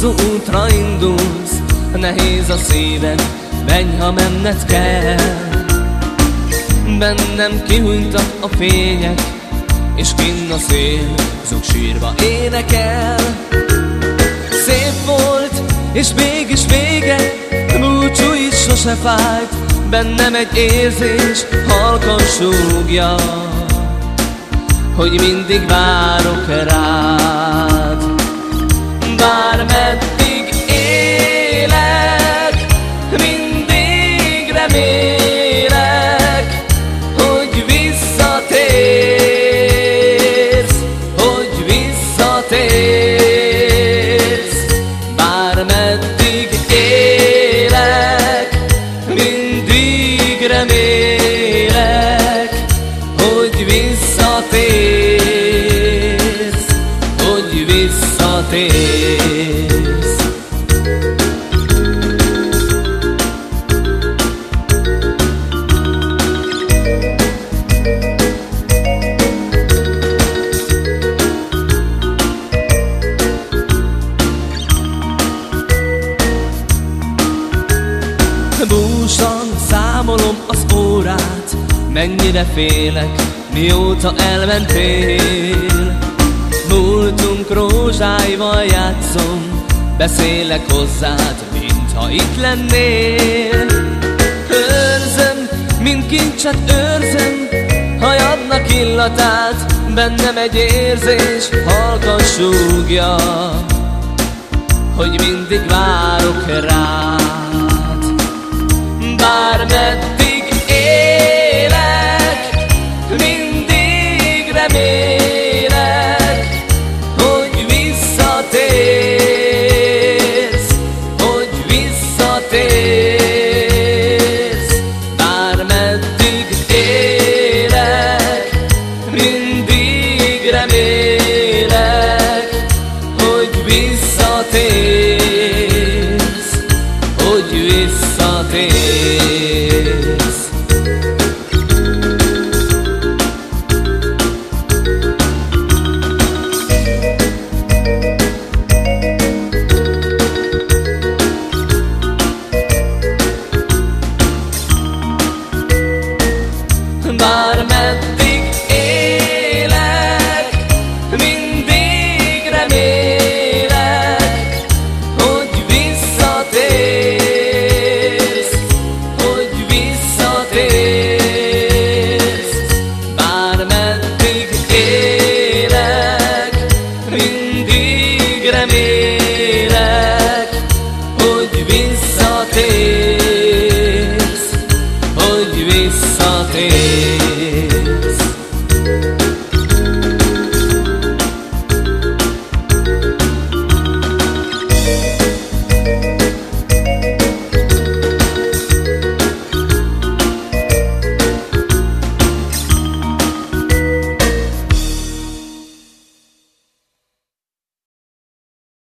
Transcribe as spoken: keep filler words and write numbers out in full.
hosszú útra indulsz, nehéz a szíved, menj, ha menned kell. Bennem kihújtak a fények, és kinn a szél, zog sírva énekel. Szép volt, és mégis vége, búcsú is sose fájt, bennem egy érzés halkan súgja, hogy mindig várok rád. Bármeddig élek, mindig remélek, hogy visszatérsz, hogy visszatérsz. Bármeddig élek, mindig remélek, hogy visszatérsz, hogy visszatérsz. Búsan számolom az órát, mennyire félek, mióta elmentél. Múltunk rózsáival játszom, beszélek hozzád, mintha itt lennél. Őrzöm, mint kincset őrzöm, hajadnak illatát, bennem egy érzés halkan súgja, hogy mindig várok rád. Bármeddig élek, mindig remélek, hogy visszatérsz, hogy visszatérsz. Bármeddig élek, mindig remélek, hogy visszatérsz, hogy visszatérsz. Bármeddig